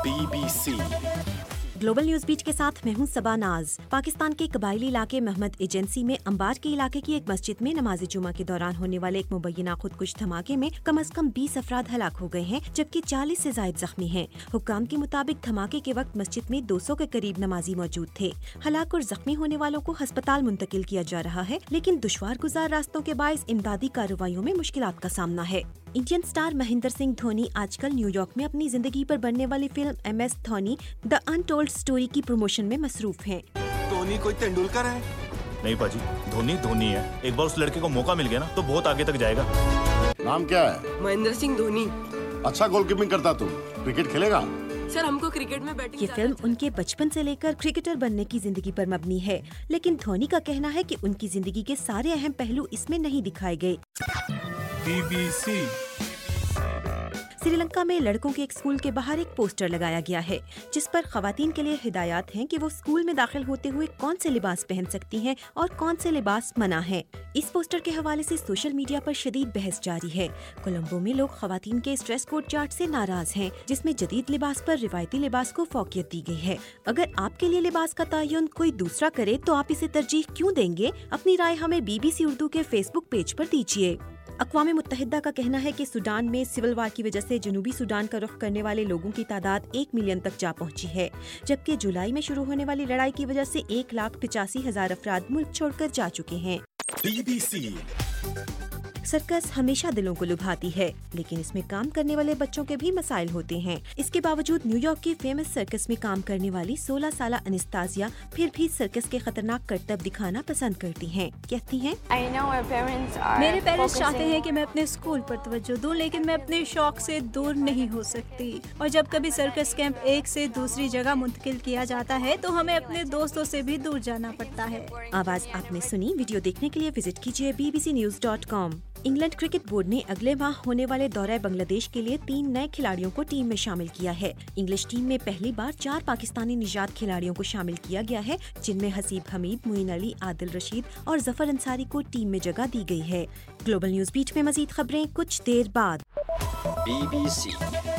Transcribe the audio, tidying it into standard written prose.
BBC global news beat के साथ मैं हूं सबा नाज। पाकिस्तान के कबायली इलाके महमद एजेंसी में अंबार के इलाके की एक मस्जिद में नमाज जुमा के दौरान होने वाले एक मुबैना खुदकुश धमाके में कम से कम 20 अफराद हलाक हो गए हैं, जबकि 40 से ज्यादा जख्मी हैं। हुक्काम के मुताबिक धमाके के वक्त मस्जिद में 200 के करीब नमाजी मौजूद थे। हलाक और जख्मी होने वालों को अस्पताल मुंतकिल किया जा रहा है, लेकिन दुश्वार गुजार रास्तों के बायस इमदादी कार्रवाइयों में मुश्किलात का सामना है। इंडियन स्टार महेंद्र सिंह धोनी आजकल न्यूयॉर्क में अपनी जिंदगी पर बनने वाली film MS Dhoni the untold story की प्रमोशन में मसरूफ हैं। धोनी कोई तेंदुलकर है? नहीं पाजी, धोनी है। एक बार उस लड़के को मौका मिल गया ना तो बहुत आगे तक जाएगा। नाम क्या है? महेंद्र सिंह धोनी। अच्छा गोलकीपिंग करता तू, क्रिकेट खेलेगा? सर हमको क्रिकेट में बैटिंग। ये फिल्म उनके बचपन से लेकर क्रिकेटर बनने की जिंदगी पर मबनी है, लेकिन धोनी का कहना है कि उनकी जिंदगी के सारे अहम पहलू इसमें नहीं दिखाए गए। BBC श्रीलंका में लड़कों के एक स्कूल के बाहर एक पोस्टर लगाया गया है, जिस पर खवातीन के लिए हिदायत हैं कि वो स्कूल में दाखिल होते हुए कौन से लिबास पहन सकती हैं और कौन से लिबास मना है। इस पोस्टर के हवाले से सोशल मीडिया पर शदीद बहस जारी है। कोलंबो में लोग खवातीन के इस ड्रेस कोड चार्ट से नाराज हैं, जिसमें जदीद लिबास पर रिवायती लिबास को फौकियत दी गई है। अगर आपके लिए लिबास का तयन कोई दूसरा करे तो आप इसे तरजीह क्यों देंगे? अपनी राय हमें BBC उर्दू के फेसबुक पेज पर दीजिए। अक़वाम मुत्तहिदा का कहना है कि सूडान में सिविल वार की वजह से जनूबी सूडान का रुख करने वाले लोगों की तादाद 1 मिलियन तक जा पहुंची है, जबकि जुलाई में शुरू होने वाली लड़ाई की वजह से 1,85,000 अफराद मुल्क छोड़कर जा चुके हैं। BBC सर्कस हमेशा दिलों को लुभाती है, लेकिन इसमें काम करने वाले बच्चों के भी मसाइल होते हैं। इसके बावजूद न्यूयॉर्क की फेमस सर्कस में काम करने वाली 16 साला अनिस्तासिया फिर भी सर्कस के खतरनाक करतब दिखाना पसंद करती हैं। कहती हैं, मेरे पेरेंट्स चाहते हैं कि मैं अपने स्कूल पर तवज्जो दूं, लेकिन मैं अपने शौक से दूर नहीं हो सकती। और जब कभी सर्कस कैंप एक से दूसरी जगह मुंतकिल किया जाता है तो हमें अपने दोस्तों से भी दूर जाना पड़ता है। आवाज आपने सुनी। वीडियो देखने के लिए विजिट कीजिए bbcnews.com। इंग्लैंड क्रिकेट बोर्ड ने अगले माह होने वाले दौरे बांग्लादेश के लिए 3 नए खिलाड़ियों को टीम में शामिल किया है। इंग्लिश टीम में पहली बार 4 पाकिस्तानी निजात खिलाड़ियों को शामिल किया गया है, जिनमें हसीब हमीद, मुइन अली, आदिल रशीद और जफर अंसारी को टीम में जगह दी गई है। ग्लोबल न्यूज बीट में मजीद खबरें कुछ देर बाद। BBC